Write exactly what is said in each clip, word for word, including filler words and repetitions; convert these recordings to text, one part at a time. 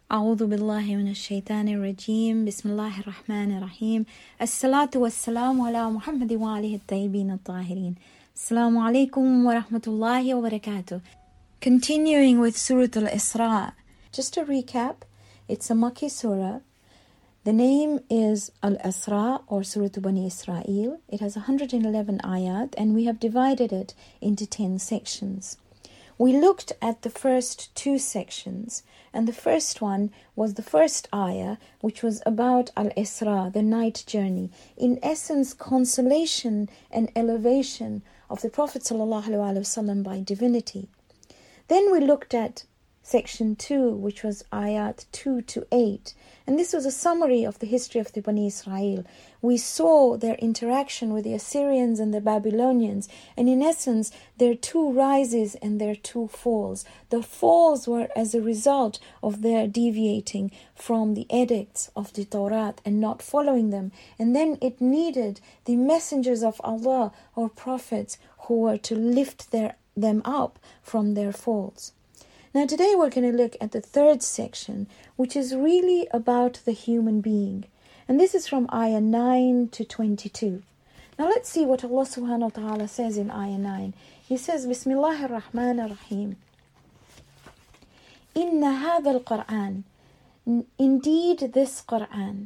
أعوذ بالله من الشيطان الرجيم بسم الله الرحمن الرحيم الصلاة والسلام على محمد وآله الطيبين الطاهرين السلام عليكم ورحمة الله وبركاته. Continuing with Surah Al-Isra. Just to recap, it's a Makki surah. The name is Al-Isra or Surah Bani Israel. It has one hundred eleven ayat and we have divided it into ten sections. We looked at the first two sections, and the first one was the first ayah, which was about Al-Isra, the night journey. In essence, consolation and elevation of the Prophet ﷺ by divinity. Then we looked at section two, which was ayat two to eight. And this was a summary of the history of the Bani Israel. We saw their interaction with the Assyrians and the Babylonians. And in essence, their two rises and their two falls. The falls were as a result of their deviating from the edicts of the Torah and not following them. And then it needed the messengers of Allah or prophets who were to lift their, them up from their falls. Now today we're going to look at the third section, which is really about the human being. And this is from ayah nine to twenty-two. Now let's see what Allah subhanahu wa ta'ala says in ayah nine. He says, Bismillahir Rahmanir Rahim. Inna hadha al-Qur'an. Indeed this Qur'an.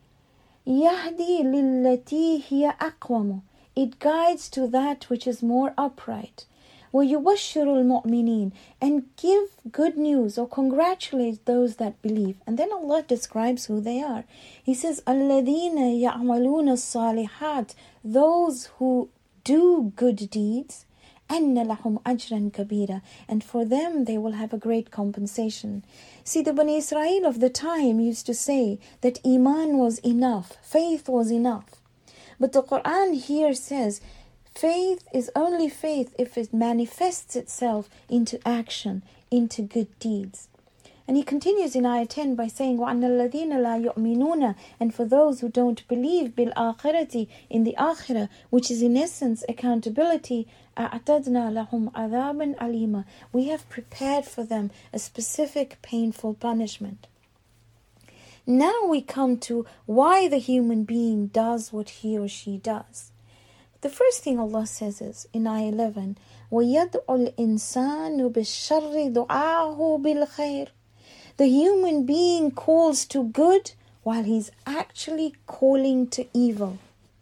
Yahdi lillati hiya aqwamu. It guides to that which is more upright. وَيُبَشِّرُ الْمُؤْمِنِينَ, and give good news or congratulate those that believe. And then Allah describes who they are. He says, الَّذِينَ يَعْمَلُونَ الصَّالِحَاتِ, those who do good deeds, أَنَّ لَهُمْ أَجْرًا كَبِيرًا, and for them they will have a great compensation. See, the Bani Israel of the time used to say that Iman was enough, faith was enough. But the Quran here says, faith is only faith if it manifests itself into action, into good deeds. And he continues in ayah ten by saying, وَأَنَّ الَّذِينَ لَا يُؤْمِنُونَ, and for those who don't believe بِالْآخِرَةِ, in the akhirah, which is in essence accountability, أَعْتَدْنَا لَهُمْ عَذَابًا أَلِيمًا, we have prepared for them a specific painful punishment. Now we come to why the human being does what he or she does. The first thing Allah says is, in ayah eleven, وَيَدْعُ الْإِنسَانُ بِالشَّرِّ دُعَاهُ بِالْخَيْرِ. The human being calls to good while he's actually calling to evil.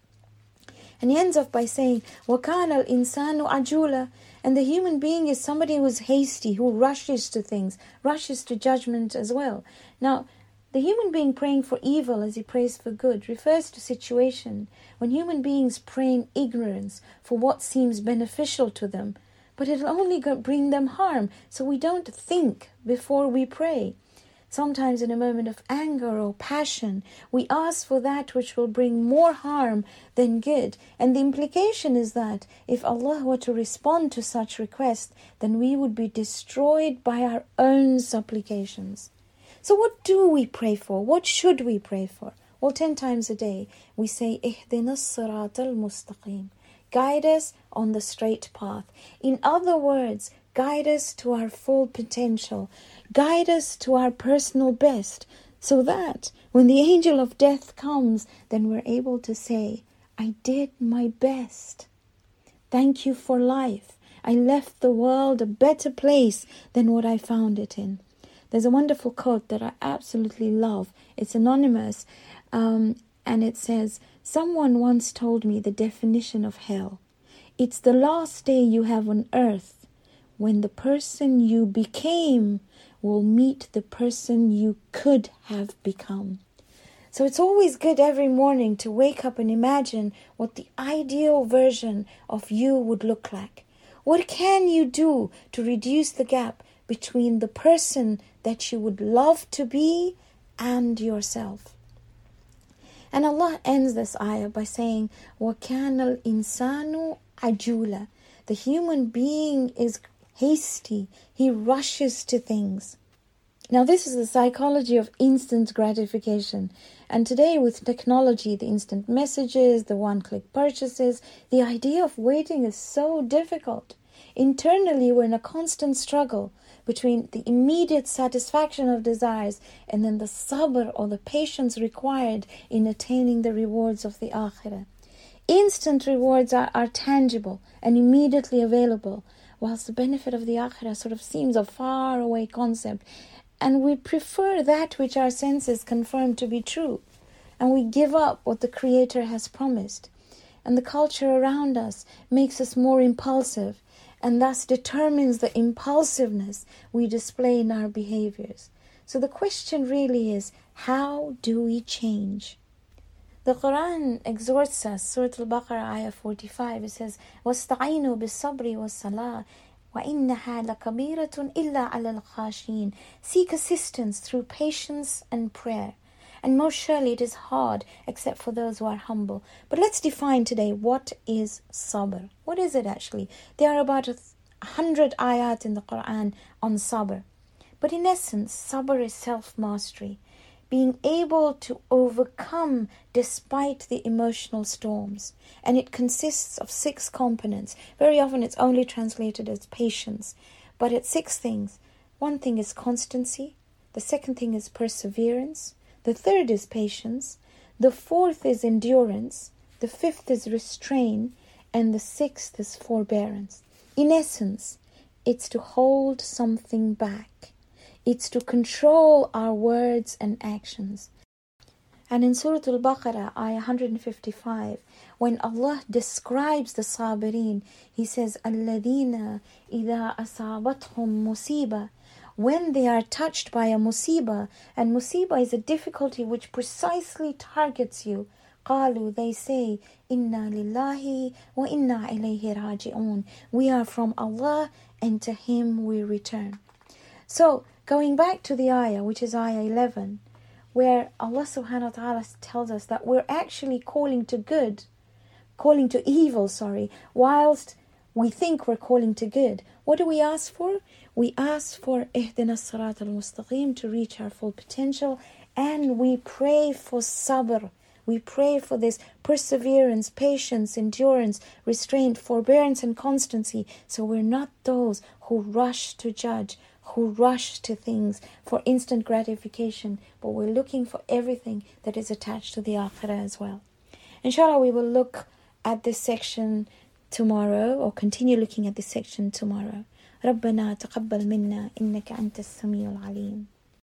And he ends off by saying, وَكَانَ الْإِنسَانُ عَجُولًا, and the human being is somebody who is hasty, who rushes to things, rushes to judgment as well. Now, the human being praying for evil as he prays for good refers to a situation when human beings pray in ignorance for what seems beneficial to them, but it'll only bring them harm, so we don't think before we pray. Sometimes in a moment of anger or passion, we ask for that which will bring more harm than good. And the implication is that if Allah were to respond to such requests, then we would be destroyed by our own supplications. So what do we pray for? What should we pray for? Well, ten times a day we say, اهدنا الصراط المستقيم. Guide us on the straight path. In other words, guide us to our full potential. Guide us to our personal best, so that when the angel of death comes, then we're able to say, I did my best. Thank you for life. I left the world a better place than what I found it in. There's a wonderful quote that I absolutely love. It's anonymous, um, and it says, someone once told me the definition of hell. It's the last day you have on earth when the person you became will meet the person you could have become. So it's always good every morning to wake up and imagine what the ideal version of you would look like. What can you do to reduce the gap between the person that you would love to be and yourself? And Allah ends this ayah by saying, وَكَانَ الْإِنسَانُ عَجُولًا. The human being is hasty. He rushes to things. Now this is the psychology of instant gratification. And today with technology, the instant messages, the one-click purchases, the idea of waiting is so difficult. Internally, we're in a constant struggle between the immediate satisfaction of desires and then the sabr or the patience required in attaining the rewards of the akhirah. Instant rewards are, are tangible and immediately available, whilst the benefit of the akhirah sort of seems a far away concept, and we prefer that which our senses confirm to be true, and we give up what the Creator has promised. And the culture around us makes us more impulsive, and thus determines the impulsiveness we display in our behaviors. So the question really is, how do we change? The Quran exhorts us, Surah Al-Baqarah, Ayah forty-five, it says, وَاسْتَعِينُوا بِالصَّبْرِ وَالصَّلَاةِ وَإِنَّهَا لَكَبِيرَةٌ إِلَّا عَلَى الْخَاشِينَ. Seek assistance through patience and prayer. And most surely it is hard except for those who are humble. But let's define today, what is sabr? What is it actually? There are about a hundred ayat in the Quran on sabr. But in essence, sabr is self-mastery. Being able to overcome despite the emotional storms. And it consists of six components. Very often it's only translated as patience. But it's six things. One thing is constancy. The second thing is perseverance. The third is patience. The fourth is endurance. The fifth is restraint. And the sixth is forbearance. In essence, it's to hold something back. It's to control our words and actions. And in Surah Al-Baqarah, Ayah one fifty-five, when Allah describes the Sabirin, He says, الَّذِينَ إِذَا أَصَابَتْهُمْ مُصِيبَةٌ, when they are touched by a musibah, and musibah is a difficulty which precisely targets you, قالوا, they say, إِنَّا لِلَّهِ وَإِنَّا إِلَيْهِ رَاجِعُونَ, we are from Allah and to Him we return. So, going back to the ayah, which is ayah eleven, where Allah subhanahu wa ta'ala tells us that we're actually calling to good, calling to evil, sorry, whilst we think we're calling to good. What do we ask for? We ask for ihdina as-sirat al-mustaqim, to reach our full potential, and we pray for sabr. We pray for this perseverance, patience, endurance, restraint, forbearance, and constancy, so we're not those who rush to judge, who rush to things for instant gratification, but we're looking for everything that is attached to the akhirah as well. Inshallah, we will look at this section tomorrow, or continue looking at this section tomorrow. ربنا تقبل منا إنك أنت السميع العليم.